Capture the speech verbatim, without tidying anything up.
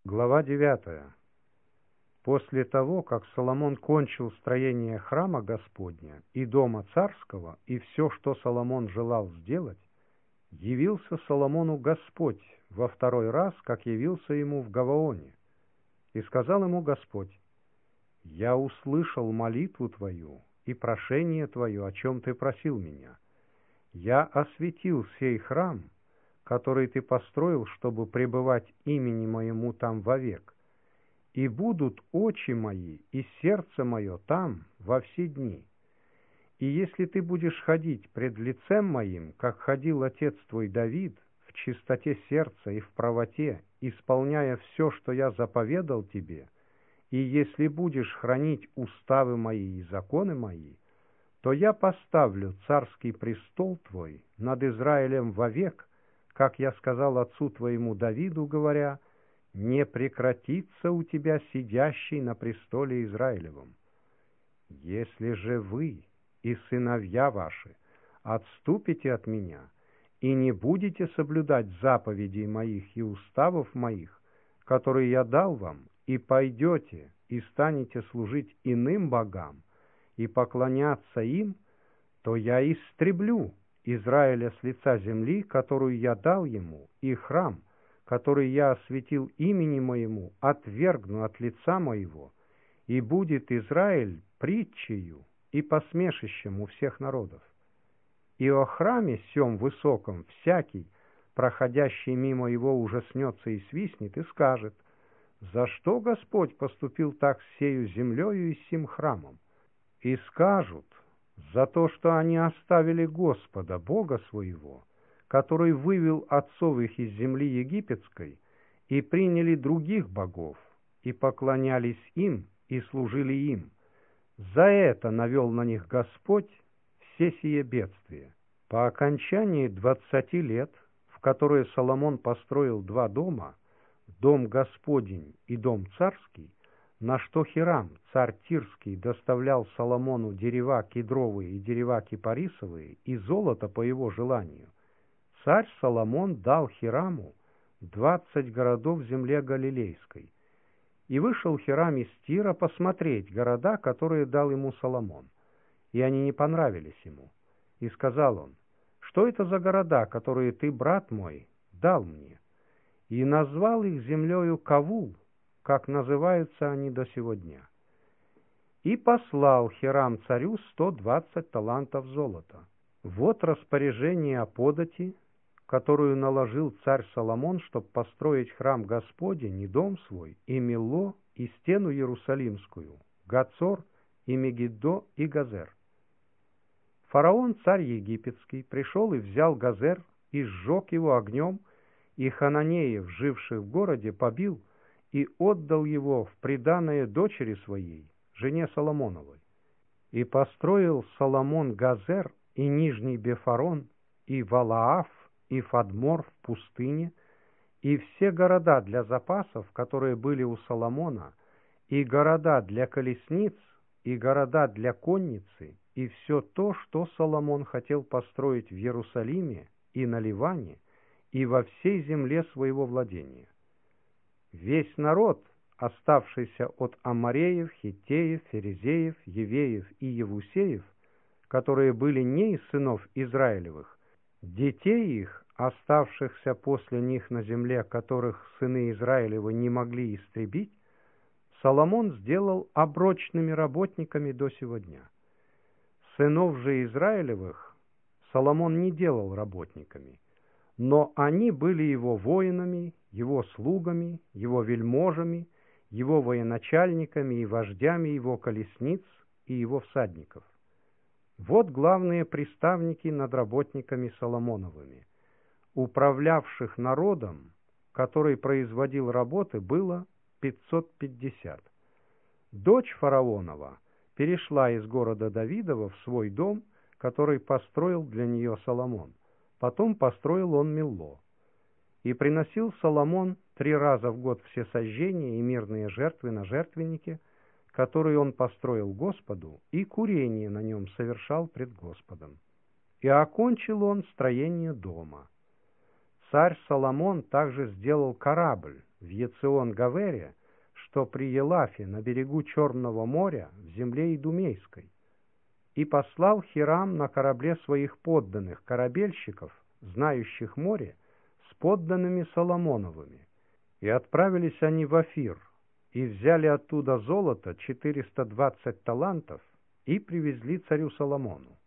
Глава девятая. После того, как Соломон кончил строение храма Господня и дома царского, и все, что Соломон желал сделать, явился Соломону Господь во второй раз, как явился ему в Гаваоне. И сказал ему Господь: «Я услышал молитву твою и прошение твое, о чем ты просил меня. Я осветил сей храм, который ты построил, чтобы пребывать имени моему там вовек. И будут очи мои и сердце мое там во все дни. И если ты будешь ходить пред лицем моим, как ходил отец твой Давид, в чистоте сердца и в правоте, исполняя все, что я заповедал тебе, и если будешь хранить уставы мои и законы мои, то я поставлю царский престол твой над Израилем вовек, как я сказал отцу твоему Давиду, говоря: не прекратится у тебя сидящий на престоле Израилевом. Если же вы и сыновья ваши отступите от меня и не будете соблюдать заповедей моих и уставов моих, которые я дал вам, и пойдете и станете служить иным богам и поклоняться им, то я истреблю Израиля с лица земли, которую я дал ему, и храм, который я осветил имени моему, отвергну от лица моего, и будет Израиль притчею и посмешищем у всех народов. И о храме сем высоком всякий, проходящий мимо его, ужаснется и свистнет, и скажет: за что Господь поступил так с сею землею и с сим храмом? И скажут: за то, что они оставили Господа, Бога своего, который вывел отцов их из земли египетской, и приняли других богов, и поклонялись им, и служили им. За это навел на них Господь все сие бедствия. По окончании двадцати лет, в которые Соломон построил два дома, дом Господень и дом царский, на что Хирам, царь Тирский, доставлял Соломону дерева кедровые и дерева кипарисовые и золото по его желанию, царь Соломон дал Хираму двадцать городов в земле Галилейской. И вышел Хирам из Тира посмотреть города, которые дал ему Соломон, и они не понравились ему. И сказал он: что это за города, которые ты, брат мой, дал мне? И назвал их землею Кавул, как называются они до сего дня. И послал Хирам царю сто двадцать талантов золота. Вот распоряжение о подати, которую наложил царь Соломон, чтобы построить храм Господень и дом свой, и Милло, и стену Иерусалимскую, Гацор, и Мегиддо, и Газер. Фараон, царь египетский, пришел и взял Газер, и сжег его огнем, и хананеев, живших в городе, побил, и отдал его в приданое дочери своей, жене Соломоновой. И построил Соломон Газер, и Нижний Бефарон, и Валааф, и Фадмор в пустыне, и все города для запасов, которые были у Соломона, и города для колесниц, и города для конницы, и все то, что Соломон хотел построить в Иерусалиме и на Ливане, и во всей земле своего владения. Весь народ, оставшийся от Амореев, Хиттеев, Ферезеев, Евеев и Евусеев, которые были не из сынов Израилевых, детей их, оставшихся после них на земле, которых сыны Израилевы не могли истребить, Соломон сделал оброчными работниками до сего дня. Сынов же Израилевых Соломон не делал работниками, но они были его воинами, его слугами, его вельможами, его военачальниками и вождями его колесниц и его всадников. Вот главные приставники над работниками Соломоновыми. Управлявших народом, который производил работы, было пятьсот пятьдесят. Дочь фараонова перешла из города Давидова в свой дом, который построил для нее Соломон. Потом построил он Милло. И приносил Соломон три раза в год всесожжения и мирные жертвы на жертвеннике, который он построил Господу, и курение на нем совершал пред Господом. И окончил он строение дома. Царь Соломон также сделал корабль, в Ецион-Гавере, что при Елафе на берегу Черного моря в земле Идумейской, и послал Хирам на корабле своих подданных корабельщиков, знающих море, с подданными Соломоновыми. И отправились они в Офир, и взяли оттуда золото четыреста двадцать талантов, и привезли царю Соломону.